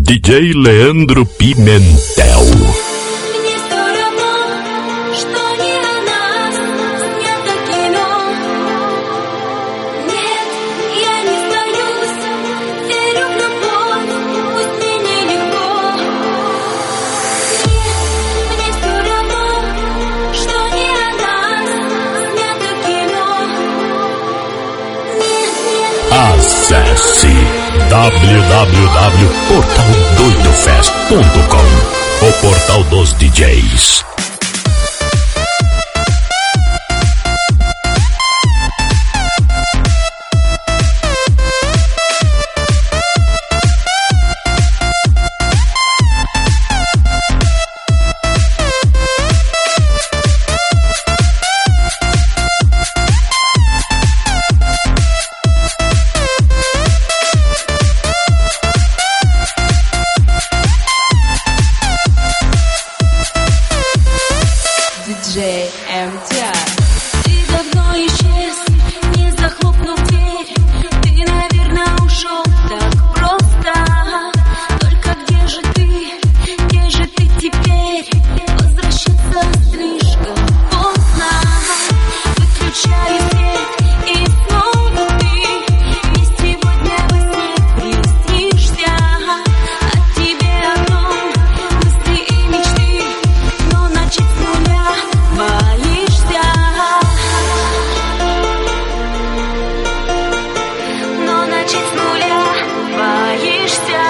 DJ Leandro Pimentel. Acesse www.portaldoidofest.com, o portal dos DJs. DJ MTR. Ты давно исчез, не захлопнув дверь. Ты, наверное, ушел так просто. Только где же ты теперь? Возвращаться слишком поздно. Выключаю свет, и снова ты мне сегодня во сне приснишься. От тебя одном мысли и мечты, но начать с нуля боишься, но начать с нуля боишься.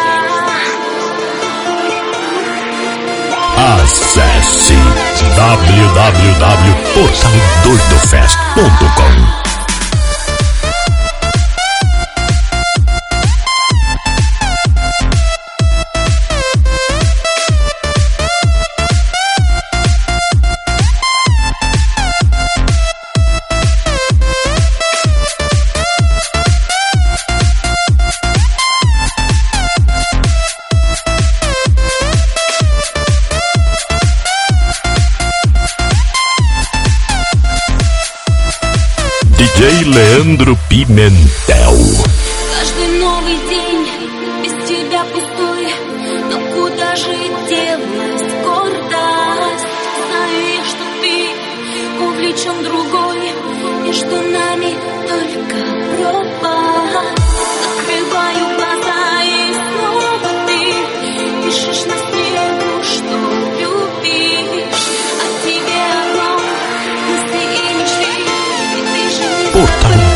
Acesse www.portaldoidofest.com. DJ Leandro Pimentel. Каждый новый день без тебя пустой, но куда же делась гордость? Знаю я, что ты увлечен другой, и что нами только пропасть. Закрываю глаза, и снова ты пишешь на снегу, что любишь. От тебя одно мысли и мечты, и ты же не Portal